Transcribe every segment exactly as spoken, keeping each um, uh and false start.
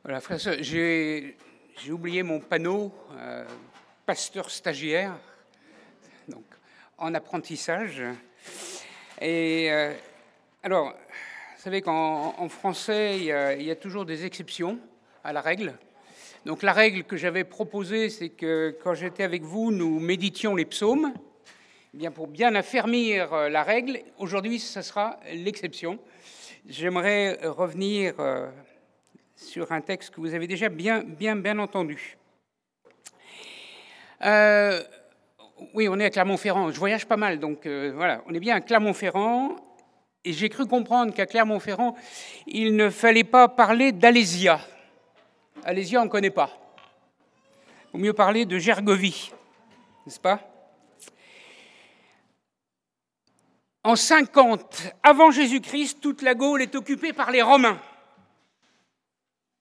Voilà, frère, j'ai, j'ai oublié mon panneau, euh, pasteur stagiaire, donc en apprentissage. Et euh, alors, vous savez qu'en en français, il y, a, il y a toujours des exceptions à la règle. Donc la règle que j'avais proposée, c'est que quand j'étais avec vous, nous méditions les psaumes. Eh bien, pour bien affermir la règle, aujourd'hui, ce sera l'exception. J'aimerais revenir euh, sur un texte que vous avez déjà bien, bien, bien entendu. Euh, oui, on est à Clermont-Ferrand. Je voyage pas mal, donc euh, voilà, on est bien à Clermont-Ferrand. Et j'ai cru comprendre qu'à Clermont-Ferrand, il ne fallait pas parler d'Alésia. Alésia, on ne connaît pas. Il vaut mieux parler de Gergovie, n'est-ce pas ? En cinquante, avant Jésus-Christ, toute la Gaule est occupée par les Romains. Hein ?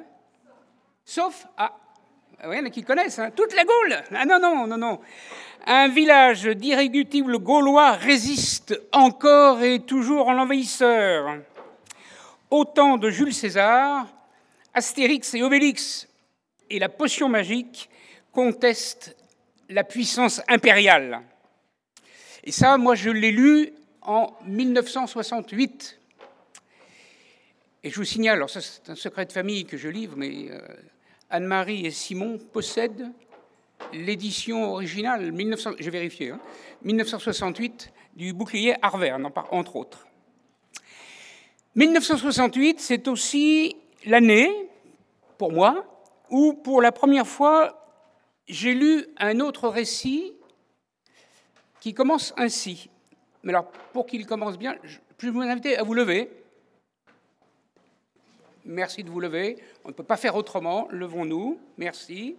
Sauf, ah, il y en a qui connaissent, hein, toute la Gaule. Ah non, non, non, non. Un village d'irréductibles Gaulois résiste encore et toujours en l'envahisseur. Au temps de Jules César, Astérix et Obélix et la potion magique contestent la puissance impériale. Et ça, moi, je l'ai lu en mille neuf cent soixante-huit. Et je vous signale, alors ça, c'est un secret de famille que je livre, mais euh, Anne-Marie et Simon possèdent l'édition originale, mille neuf cents, j'ai vérifié, hein, mille neuf cent soixante-huit, du bouclier Arverne, entre autres. mille neuf cent soixante-huit, c'est aussi l'année, pour moi, où, pour la première fois, j'ai lu un autre récit qui commence ainsi. Mais alors, pour qu'il commence bien, je vais vous inviter à vous lever. Merci de vous lever. On ne peut pas faire autrement. Levons-nous. Merci.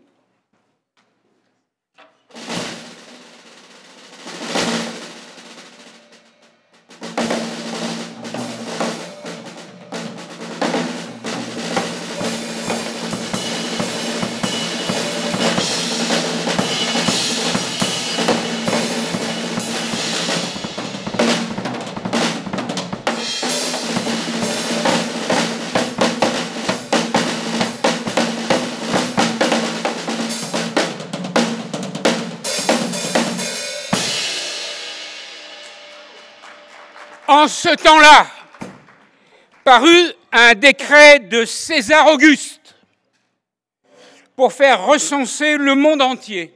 En ce temps-là, parut un décret de César Auguste pour faire recenser le monde entier.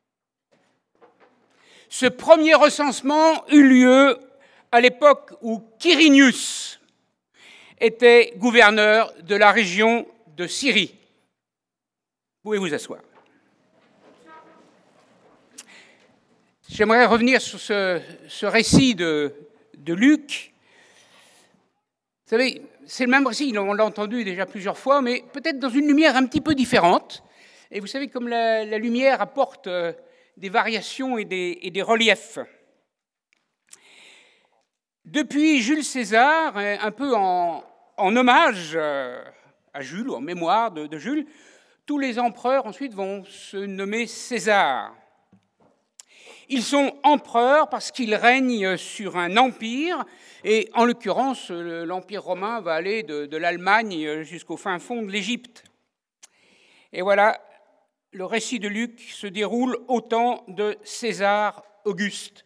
Ce premier recensement eut lieu à l'époque où Quirinius était gouverneur de la région de Syrie. Vous pouvez vous asseoir. J'aimerais revenir sur ce, ce récit de... de Luc. Vous savez, c'est le même récit, on l'a entendu déjà plusieurs fois, mais peut-être dans une lumière un petit peu différente. Et vous savez, comme la, la lumière apporte euh, des variations et des, et des reliefs. Depuis Jules César, un peu en, en hommage euh, à Jules, ou en mémoire de, de Jules, tous les empereurs ensuite vont se nommer César. Ils sont empereurs parce qu'ils règnent sur un empire, et en l'occurrence, l'Empire romain va aller de, de l'Allemagne jusqu'au fin fond de l'Égypte. Et voilà, le récit de Luc se déroule au temps de César Auguste.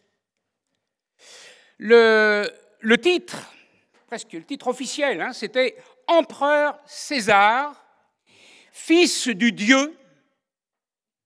Le, le titre, presque le titre officiel, hein, c'était « Empereur César, fils du dieu Auguste ».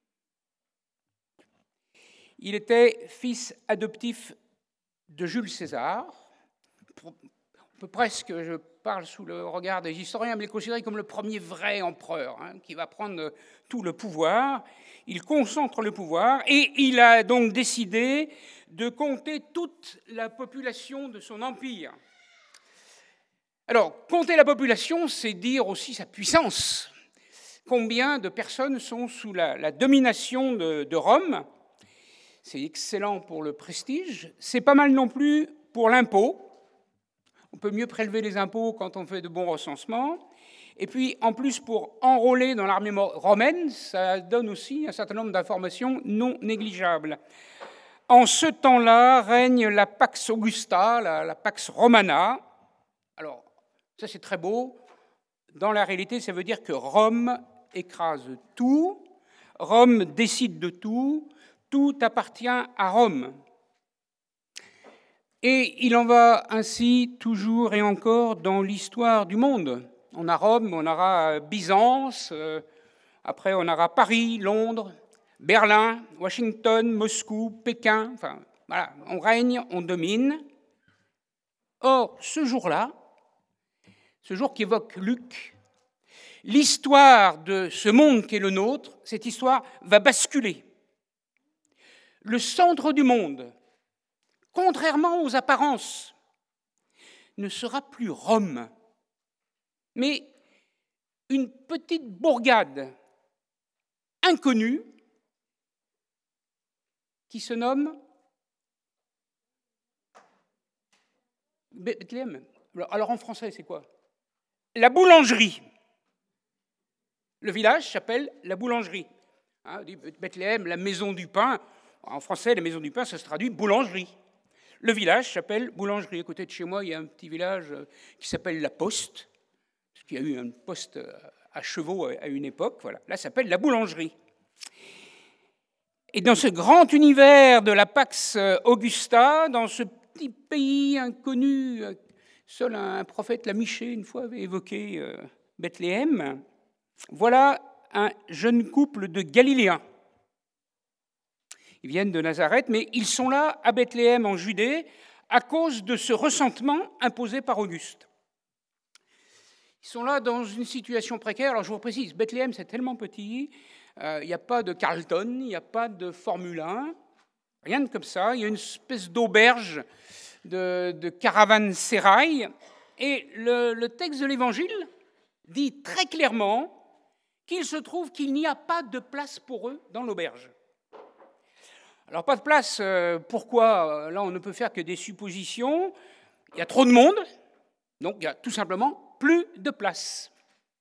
Il était fils adoptif de Jules César. On peut presque, je parle sous le regard des historiens, mais il est considéré comme le premier vrai empereur, hein, qui va prendre tout le pouvoir. Il concentre le pouvoir et il a donc décidé de compter toute la population de son empire. Alors, compter la population, c'est dire aussi sa puissance. Combien de personnes sont sous la, la domination de, de Rome ? C'est excellent pour le prestige, c'est pas mal non plus pour l'impôt. On peut mieux prélever les impôts quand on fait de bons recensements. Et puis, en plus, pour enrôler dans l'armée romaine, ça donne aussi un certain nombre d'informations non négligeables. En ce temps-là règne la Pax Augusta, la, la Pax Romana. Alors, Ça, c'est très beau. Dans la réalité, ça veut dire que Rome écrase tout, Rome décide de tout, tout appartient à Rome. Et il en va ainsi toujours et encore dans l'histoire du monde. On a Rome, on aura Byzance, euh, après on aura Paris, Londres, Berlin, Washington, Moscou, Pékin, enfin voilà, on règne, on domine. Or, ce jour-là, ce jour qu'évoque Luc, l'histoire de ce monde qui est le nôtre, cette histoire va basculer. Le centre du monde, contrairement aux apparences, ne sera plus Rome, mais une petite bourgade inconnue qui se nomme Bethléem. Alors en français, c'est quoi? La boulangerie. Le village s'appelle la boulangerie. Hein, Bethléem, la maison du pain. En français, la maison du pain, ça se traduit boulangerie. Le village s'appelle boulangerie. À côté de chez moi, il y a un petit village qui s'appelle La Poste, parce qu'il y a eu un poste à chevaux à une époque. Voilà. Là, ça s'appelle la boulangerie. Et dans ce grand univers de la Pax Augusta, dans ce petit pays inconnu, seul un prophète, la Michée, une fois avait évoqué euh, Bethléem, voilà un jeune couple de Galiléens. Ils viennent de Nazareth, mais ils sont là à Bethléem en Judée à cause de ce ressentiment imposé par Auguste. Ils sont là dans une situation précaire. Alors je vous précise, Bethléem c'est tellement petit, il euh, n'y a pas de Carlton, il n'y a pas de Formule un, rien de comme ça. Il y a une espèce d'auberge de, de caravansérail. Et le, le texte de l'Évangile dit très clairement qu'il se trouve qu'il n'y a pas de place pour eux dans l'auberge. Alors, pas de place, euh, pourquoi? Là, on ne peut faire que des suppositions. Il y a trop de monde, donc il y a tout simplement plus de place.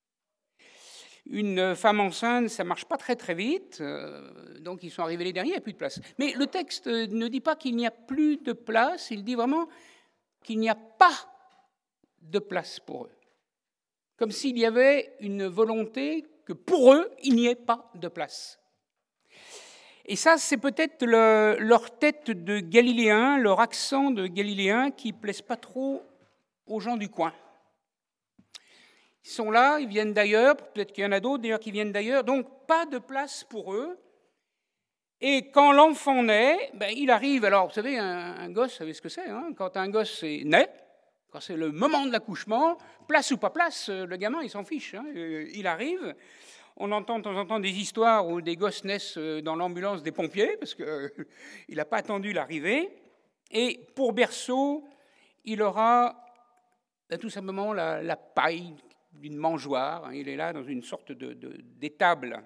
Une femme enceinte, ça ne marche pas très très vite, euh, donc ils sont arrivés les derniers, il n'y a plus de place. Mais le texte ne dit pas qu'il n'y a plus de place, il dit vraiment qu'il n'y a pas de place pour eux. Comme s'il y avait une volonté que pour eux, il n'y ait pas de place. Et ça, c'est peut-être le, leur tête de Galiléens, leur accent de Galiléens qui ne plaisent pas trop aux gens du coin. Ils sont là, ils viennent d'ailleurs, peut-être qu'il y en a d'autres d'ailleurs qui viennent d'ailleurs, donc pas de place pour eux. Et quand l'enfant naît, ben, il arrive, alors vous savez, un, un gosse, vous savez ce que c'est, hein, quand un gosse naît, quand c'est le moment de l'accouchement, place ou pas place, le gamin, il s'en fiche, hein, il arrive. On entend de temps en temps des histoires où des gosses naissent dans l'ambulance des pompiers, parce qu'il euh, n'a pas attendu l'arrivée. Et pour berceau, il aura ben, tout simplement la, la paille d'une mangeoire. Il est là dans une sorte de, de, d'étable.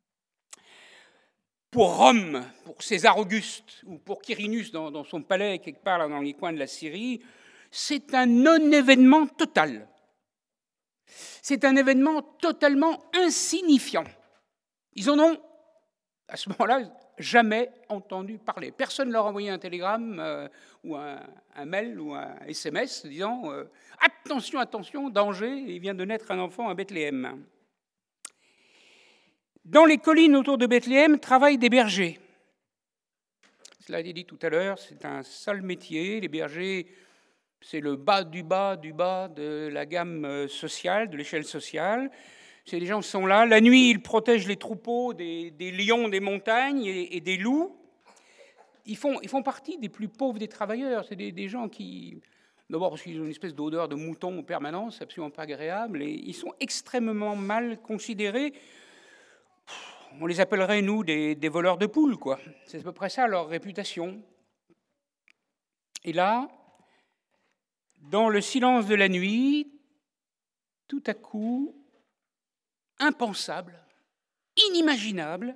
Pour Rome, pour César Auguste, ou pour Quirinus dans, dans son palais, quelque part là, dans les coins de la Syrie, c'est un non-événement total. C'est un événement totalement insignifiant. Ils en ont, à ce moment-là, jamais entendu parler. Personne ne leur a envoyé un télégramme euh, ou un, un mail ou un S M S disant euh, « Attention, attention, danger, il vient de naître un enfant à Bethléem ». Dans les collines autour de Bethléem travaillent des bergers. Cela a été dit tout à l'heure, c'est un sale métier. Les bergers, c'est le bas du bas du bas de la gamme sociale, de l'échelle sociale. C'est des gens qui sont là. La nuit, ils protègent les troupeaux des, des lions des montagnes et, et des loups. Ils font, ils font partie des plus pauvres des travailleurs. C'est des, des gens qui, d'abord parce qu'ils ont une espèce d'odeur de mouton en permanence, c'est absolument pas agréable, et ils sont extrêmement mal considérés. On les appellerait, nous, des, des voleurs de poules, quoi. C'est à peu près ça, leur réputation. Et là, dans le silence de la nuit, tout à coup, impensable, inimaginable,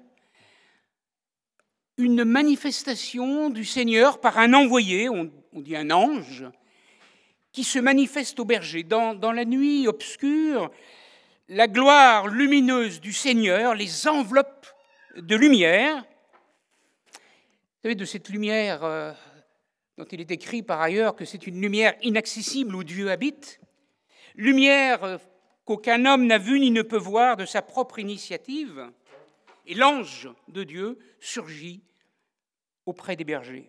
une manifestation du Seigneur par un envoyé, on, on dit un ange, qui se manifeste au berger. Dans, dans la nuit obscure, la gloire lumineuse du Seigneur les enveloppe de lumière. Vous savez, de cette lumière euh, dont il est écrit par ailleurs que c'est une lumière inaccessible où Dieu habite. lumière qu'aucun homme n'a vue ni ne peut voir de sa propre initiative, et l'ange de Dieu surgit auprès des bergers.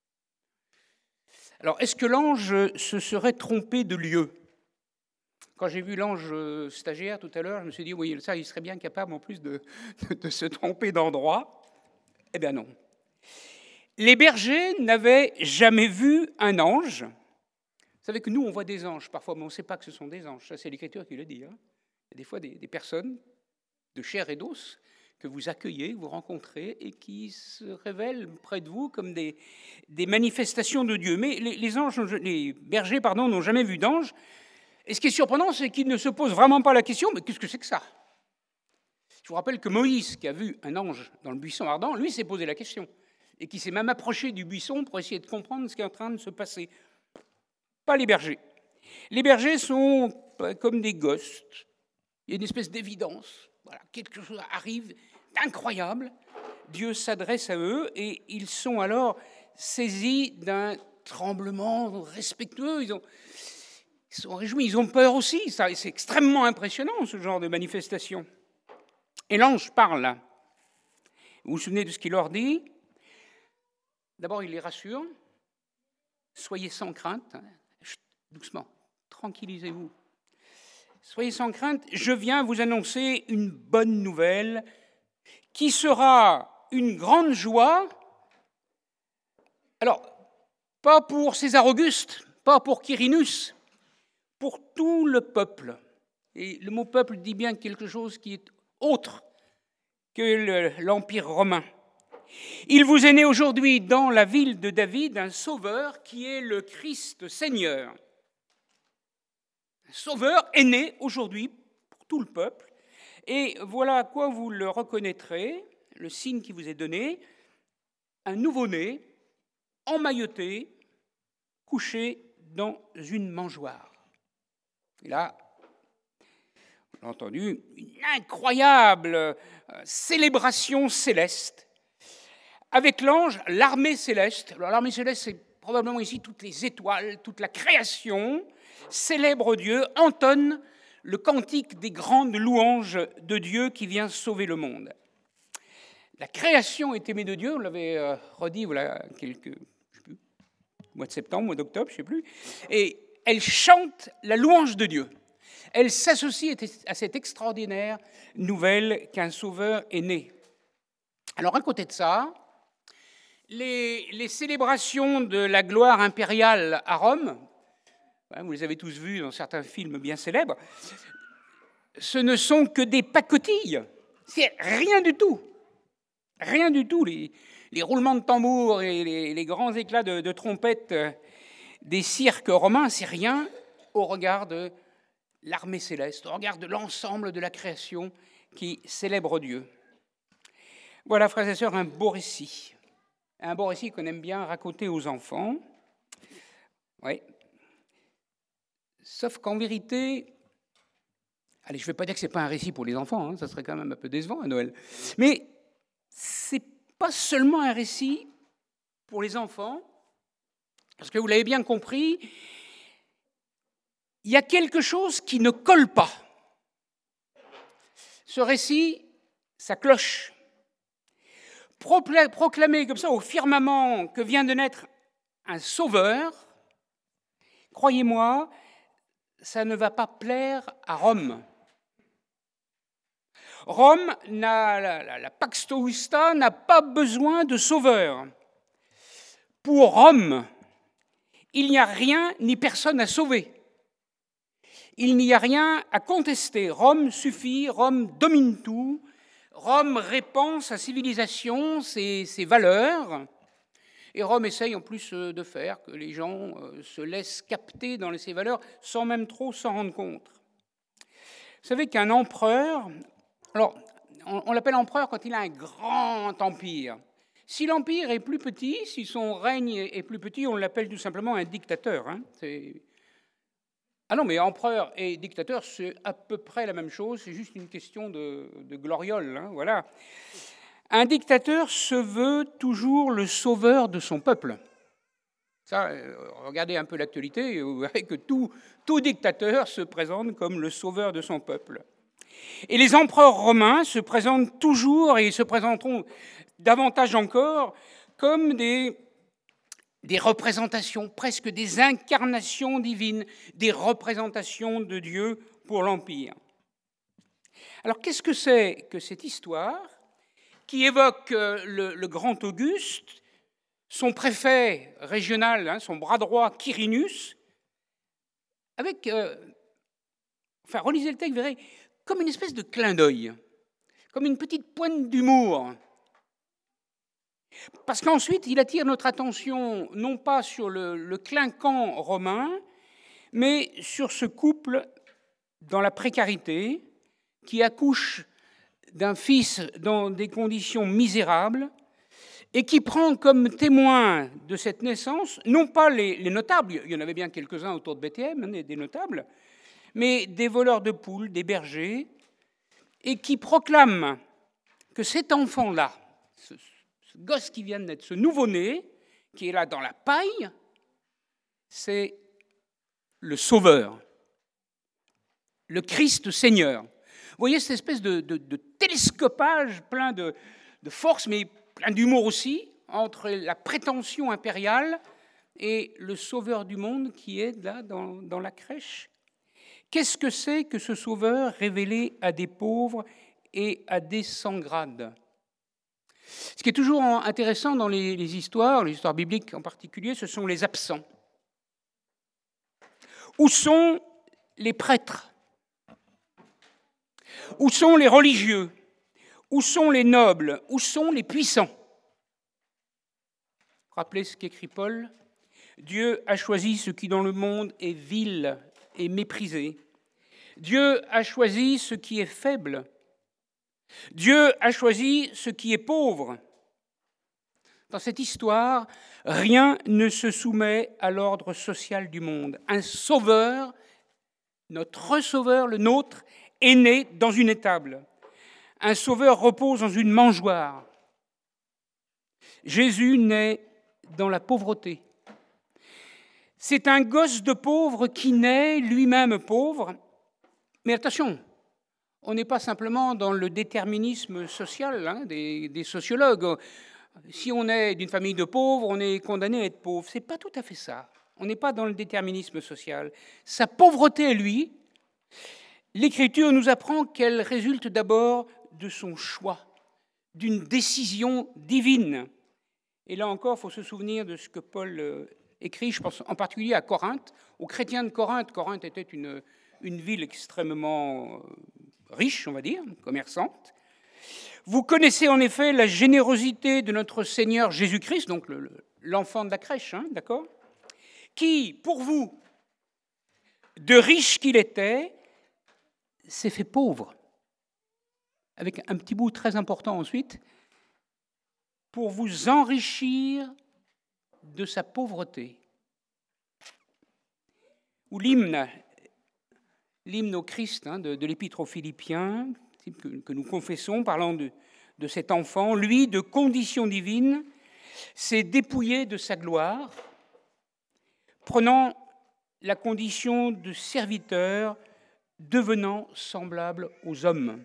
Alors, est-ce que l'ange se serait trompé de lieu ? Quand j'ai vu l'ange stagiaire tout à l'heure, je me suis dit, oui, ça, il serait bien capable en plus de, de, de se tromper d'endroit. Eh bien non. Les bergers n'avaient jamais vu un ange. Vous savez que nous, on voit des anges parfois, mais on ne sait pas que ce sont des anges. Ça, c'est l'Écriture qui le dit. Hein. Il y a des fois des, des personnes de chair et d'os que vous accueillez, vous rencontrez, et qui se révèlent près de vous comme des, des manifestations de Dieu. Mais les, les, anges, les bergers pardon, n'ont jamais vu d'ange. Et ce qui est surprenant, c'est qu'ils ne se posent vraiment pas la question, mais qu'est-ce que c'est que ça ? Je vous rappelle que Moïse, qui a vu un ange dans le buisson ardent, lui s'est posé la question, et qui s'est même approché du buisson pour essayer de comprendre ce qui est en train de se passer. Pas les bergers. Les bergers sont comme des ghosts. Il y a une espèce d'évidence. Voilà, quelque chose arrive d'incroyable. Dieu s'adresse à eux et ils sont alors saisis d'un tremblement respectueux. Ils, ont, ils sont réjouis, ils ont peur aussi. Ça, c'est extrêmement impressionnant, ce genre de manifestation. Et l'ange parle. Vous vous souvenez de ce qu'il leur dit ? D'abord, il les rassure. Soyez sans crainte. Chut, doucement, tranquillisez-vous. Soyez sans crainte, je viens vous annoncer une bonne nouvelle qui sera une grande joie. Alors, pas pour César Auguste, pas pour Quirinus, pour tout le peuple. Et le mot peuple dit bien quelque chose qui est autre que le, l'Empire romain. Il vous est né aujourd'hui dans la ville de David un sauveur qui est le Christ Seigneur. Un sauveur est né aujourd'hui pour tout le peuple. Et voilà à quoi vous le reconnaîtrez, le signe qui vous est donné, un nouveau-né, emmailloté, couché dans une mangeoire. Et là, vous l'avez entendu, une incroyable célébration céleste. Avec l'ange, l'armée céleste. Alors, l'armée céleste, c'est probablement ici toutes les étoiles, toute la création, célèbre Dieu, entonne le cantique des grandes louanges de Dieu qui vient sauver le monde. La création est aimée de Dieu, on l'avait euh, redit voilà quelques, je sais plus, mois de septembre, mois d'octobre, je ne sais plus, et elle chante la louange de Dieu. Elle s'associe à cette extraordinaire nouvelle qu'un sauveur est né. Alors, à côté de ça, les, les célébrations de la gloire impériale à Rome, vous les avez tous vus dans certains films bien célèbres, ce ne sont que des pacotilles. C'est rien du tout. Rien du tout. Les, les roulements de tambour et les, les grands éclats de, de trompettes des cirques romains, c'est rien au regard de l'armée céleste, au regard de l'ensemble de la création qui célèbre Dieu. Voilà, frères et sœurs, un beau récit. Un beau récit qu'on aime bien raconter aux enfants. Oui. Sauf qu'en vérité, allez, je ne vais pas dire que ce n'est pas un récit pour les enfants, hein, ça serait quand même un peu décevant à Noël, mais ce n'est pas seulement un récit pour les enfants, parce que vous l'avez bien compris, il y a quelque chose qui ne colle pas. Ce récit, ça cloche. Proclamer comme ça au firmament que vient de naître un sauveur, croyez-moi, ça ne va pas plaire à Rome. Rome, n'a, la, la, la Pax Tousta, n'a pas besoin de sauveur. Pour Rome, il n'y a rien ni personne à sauver. Il n'y a rien à contester. Rome suffit, Rome domine tout. Rome répand sa civilisation, ses, ses valeurs. Et Rome essaye en plus de faire que les gens se laissent capter dans ces valeurs sans même trop s'en rendre compte. Vous savez qu'un empereur, alors on, on l'appelle empereur quand il a un grand empire. Si l'empire est plus petit, si son règne est plus petit, on l'appelle tout simplement un dictateur. Hein. C'est... Ah non, mais empereur et dictateur, c'est à peu près la même chose, c'est juste une question de, de gloriole. Hein, voilà. Un dictateur se veut toujours le sauveur de son peuple. Ça, euh, regardez un peu l'actualité, et vous verrez que tout, tout dictateur se présente comme le sauveur de son peuple. Et les empereurs romains se présentent toujours, et se présenteront davantage encore, comme des, des représentations, presque des incarnations divines, des représentations de Dieu pour l'Empire. Alors, qu'est-ce que c'est que cette histoire qui évoque le, le grand Auguste, son préfet régional, hein, son bras droit, Quirinus, avec, euh, enfin, relisez le texte, vous verrez, comme une espèce de clin d'œil, comme une petite pointe d'humour. Parce qu'ensuite, il attire notre attention, non pas sur le, le clinquant romain, mais sur ce couple dans la précarité, qui accouche d'un fils dans des conditions misérables, et qui prend comme témoin de cette naissance, non pas les, les notables, il y en avait bien quelques-uns autour de Bethléem, hein, des notables, mais des voleurs de poules, des bergers, et qui proclament que cet enfant-là, ce, ce gosse qui vient de naître, ce nouveau-né, qui est là dans la paille, c'est le Sauveur, le Christ Seigneur. Vous voyez cette espèce de, de, de télescopage plein de, de force, mais plein d'humour aussi, entre la prétention impériale et le Sauveur du monde qui est là dans, dans la crèche. Qu'est-ce que c'est que ce Sauveur révélé à des pauvres et à des sans-grades ? Ce qui est toujours intéressant dans les, les histoires, les histoires bibliques en particulier, ce sont les absents. Où sont les prêtres ? Où sont les religieux ? Où sont les nobles ? Où sont les puissants ? Rappelez ce qu'écrit Paul. Dieu a choisi ce qui dans le monde est vil et méprisé. Dieu a choisi ce qui est faible. Dieu a choisi ce qui est pauvre. Dans cette histoire, rien ne se soumet à l'ordre social du monde. Un sauveur, notre sauveur, le nôtre, est né dans une étable. Un sauveur repose dans une mangeoire. Jésus naît dans la pauvreté. C'est un gosse de pauvre qui naît lui-même pauvre. Mais attention, on n'est pas simplement dans le déterminisme social hein, des, des sociologues. Si on est d'une famille de pauvres, on est condamné à être pauvre. Ce n'est pas tout à fait ça. On n'est pas dans le déterminisme social. Sa pauvreté à lui, l'Écriture nous apprend qu'elle résulte d'abord de son choix, d'une décision divine. Et là encore, il faut se souvenir de ce que Paul écrit, je pense en particulier à Corinthe, aux chrétiens de Corinthe. Corinthe était une, une ville extrêmement riche, on va dire, commerçante. Vous connaissez en effet la générosité de notre Seigneur Jésus-Christ, donc le, l'enfant de la crèche, hein, d'accord, qui, pour vous, de riche qu'il était, s'est fait pauvre. Avec un petit bout très important ensuite, pour vous enrichir de sa pauvreté. Ou l'hymne, l'hymne au Christ hein, de, de l'Épître aux Philippiens, que, que nous confessons, parlant de, de cet enfant, lui, de condition divine, s'est dépouillé de sa gloire, prenant la condition de serviteur, devenant semblable aux hommes.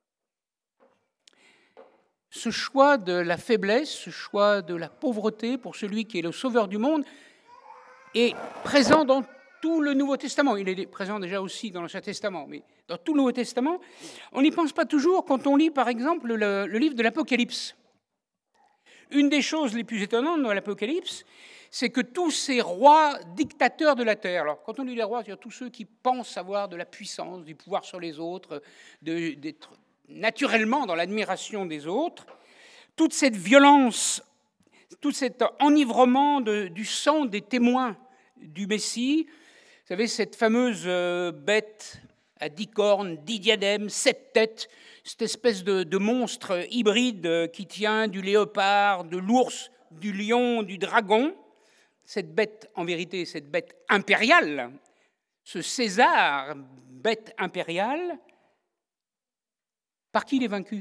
Ce choix de la faiblesse, ce choix de la pauvreté pour celui qui est le sauveur du monde est présent dans tout le Nouveau Testament. Il est présent déjà aussi dans l'Ancien Testament, mais dans tout le Nouveau Testament, on n'y pense pas toujours quand on lit, par exemple, le, le livre de l'Apocalypse. Une des choses les plus étonnantes dans l'Apocalypse, c'est que tous ces rois dictateurs de la terre, alors quand on dit les rois, c'est-à-dire tous ceux qui pensent avoir de la puissance, du pouvoir sur les autres, de, d'être naturellement dans l'admiration des autres, toute cette violence, tout cet enivrement de, du sang des témoins du Messie, vous savez, cette fameuse bête à dix cornes, dix diadèmes, sept têtes, cette espèce de, de monstre hybride qui tient du léopard, de l'ours, du lion, du dragon, cette bête, en vérité, cette bête impériale, ce César, bête impériale, par qui il est vaincu ?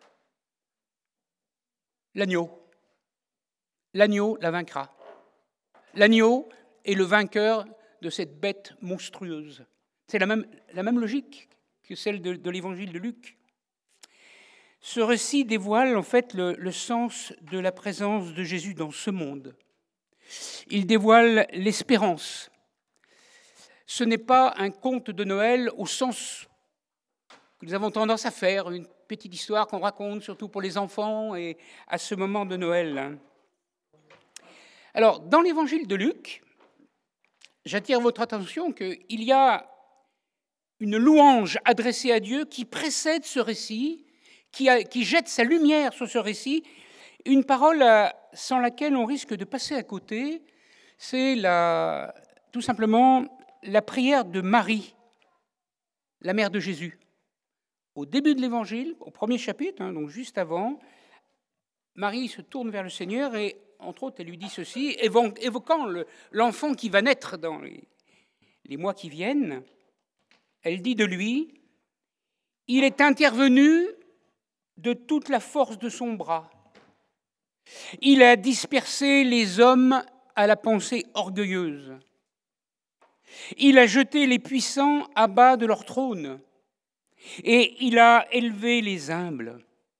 L'agneau. L'agneau la vaincra. l'agneau est le vainqueur de cette bête monstrueuse. C'est la même, la même logique que celle de, de l'évangile de Luc. Ce récit dévoile en fait le, le sens de la présence de Jésus dans ce monde. Il dévoile l'espérance. Ce n'est pas un conte de Noël au sens que nous avons tendance à faire, une petite histoire qu'on raconte surtout pour les enfants et à ce moment de Noël. Alors, dans l'évangile de Luc, j'attire votre attention qu'il y a une louange adressée à Dieu qui précède ce récit, qui, a, qui jette sa lumière sur ce récit, une parole sans laquelle on risque de passer à côté, c'est la, tout simplement la prière de Marie, la mère de Jésus. Au début de l'évangile, au premier chapitre, hein, donc juste avant, Marie se tourne vers le Seigneur et, entre autres, elle lui dit ceci, évoquant le, l'enfant qui va naître dans les, les mois qui viennent. Elle dit de lui, « Il est intervenu de toute la force de son bras. Il a dispersé les hommes à la pensée orgueilleuse. Il a jeté les puissants à bas de leur trône. Et il a élevé les humbles.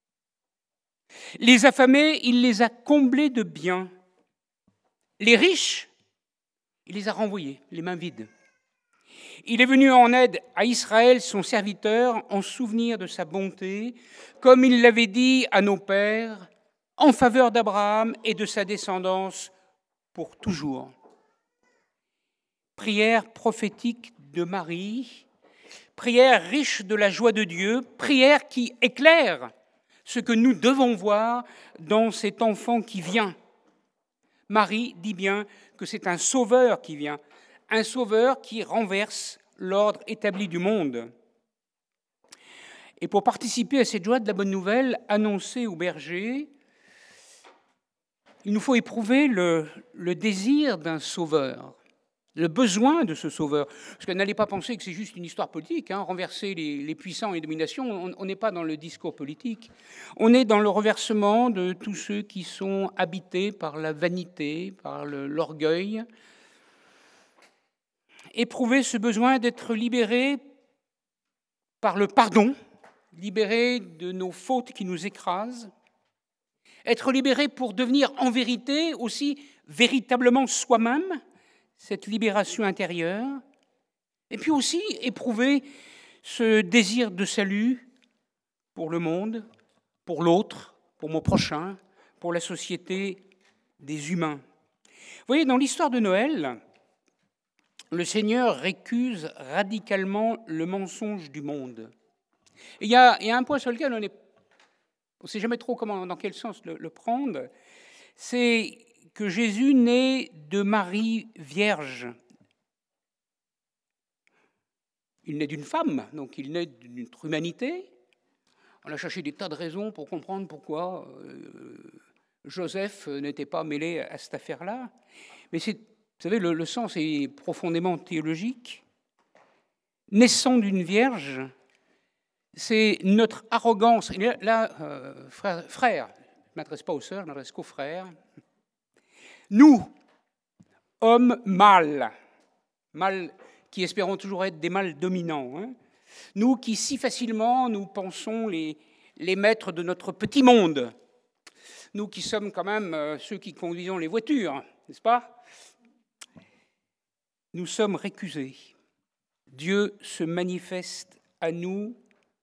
Les affamés, il les a comblés de biens. Les riches, il les a renvoyés, les mains vides. Il est venu en aide à Israël, son serviteur, en souvenir de sa bonté, comme il l'avait dit à nos pères, en faveur d'Abraham et de sa descendance pour toujours. » Prière prophétique de Marie, prière riche de la joie de Dieu, prière qui éclaire ce que nous devons voir dans cet enfant qui vient. Marie dit bien que c'est un sauveur qui vient, un sauveur qui renverse l'ordre établi du monde. Et pour participer à cette joie de la bonne nouvelle annoncée aux bergers, il nous faut éprouver le, le désir d'un sauveur, le besoin de ce sauveur. Parce que n'allez pas penser que c'est juste une histoire politique, hein, renverser les, les puissants et les dominations, on n'est pas dans le discours politique, on est dans le renversement de tous ceux qui sont habités par la vanité, par le, l'orgueil. Éprouver ce besoin d'être libéré par le pardon, libéré de nos fautes qui nous écrasent, être libéré pour devenir en vérité aussi véritablement soi-même, cette libération intérieure, et puis aussi éprouver ce désir de salut pour le monde, pour l'autre, pour mon prochain, pour la société des humains. Vous voyez, dans l'histoire de Noël, le Seigneur récuse radicalement le mensonge du monde. Et il y a, il y a un point sur lequel on ne sait jamais trop comment, dans quel sens le, le prendre, c'est que Jésus naît de Marie vierge. Il naît d'une femme, donc il naît d'une humanité. On a cherché des tas de raisons pour comprendre pourquoi euh, Joseph n'était pas mêlé à cette affaire-là. Mais c'est, vous savez, le, le sens est profondément théologique. Naissant d'une vierge, c'est notre arrogance. Et là, euh, frère, frère, je ne m'adresse pas aux sœurs, je m'adresse qu'aux frères. Nous, hommes mâles, mâles qui espérons toujours être des mâles dominants, hein, nous qui si facilement nous pensons les, les maîtres de notre petit monde, nous qui sommes quand même euh, ceux qui conduisons les voitures, n'est-ce pas ? Nous sommes récusés. Dieu se manifeste à nous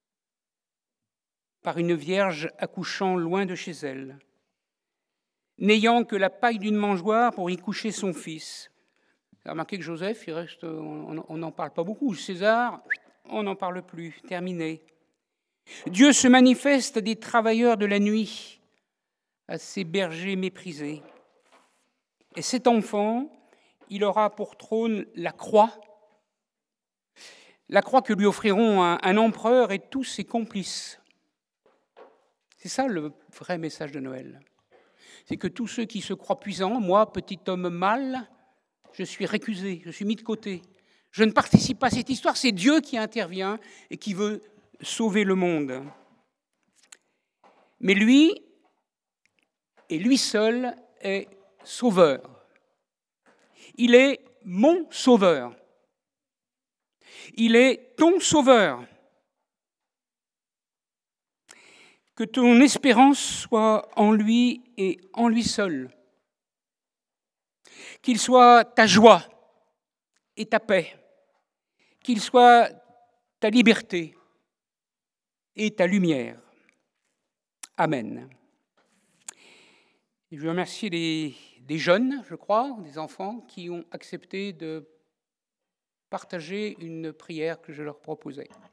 par une vierge accouchant loin de chez elle, n'ayant que la paille d'une mangeoire pour y coucher son fils. Vous avez remarqué que Joseph, il reste, on n'en parle pas beaucoup. César, on n'en parle plus, terminé. Dieu se manifeste à des travailleurs de la nuit, à ces bergers méprisés. Et cet enfant, il aura pour trône la croix, la croix que lui offriront un, un empereur et tous ses complices. C'est ça le vrai message de Noël. C'est que tous ceux qui se croient puissants, moi, petit homme mâle, je suis récusé, je suis mis de côté. Je ne participe pas à cette histoire, c'est Dieu qui intervient et qui veut sauver le monde. Mais lui, et lui seul, est sauveur. Il est mon sauveur. Il est ton sauveur. Que ton espérance soit en lui et en lui seul. Qu'il soit ta joie et ta paix. Qu'il soit ta liberté et ta lumière. Amen. Je veux remercier les, des jeunes, je crois, des enfants, qui ont accepté de partager une prière que je leur proposais.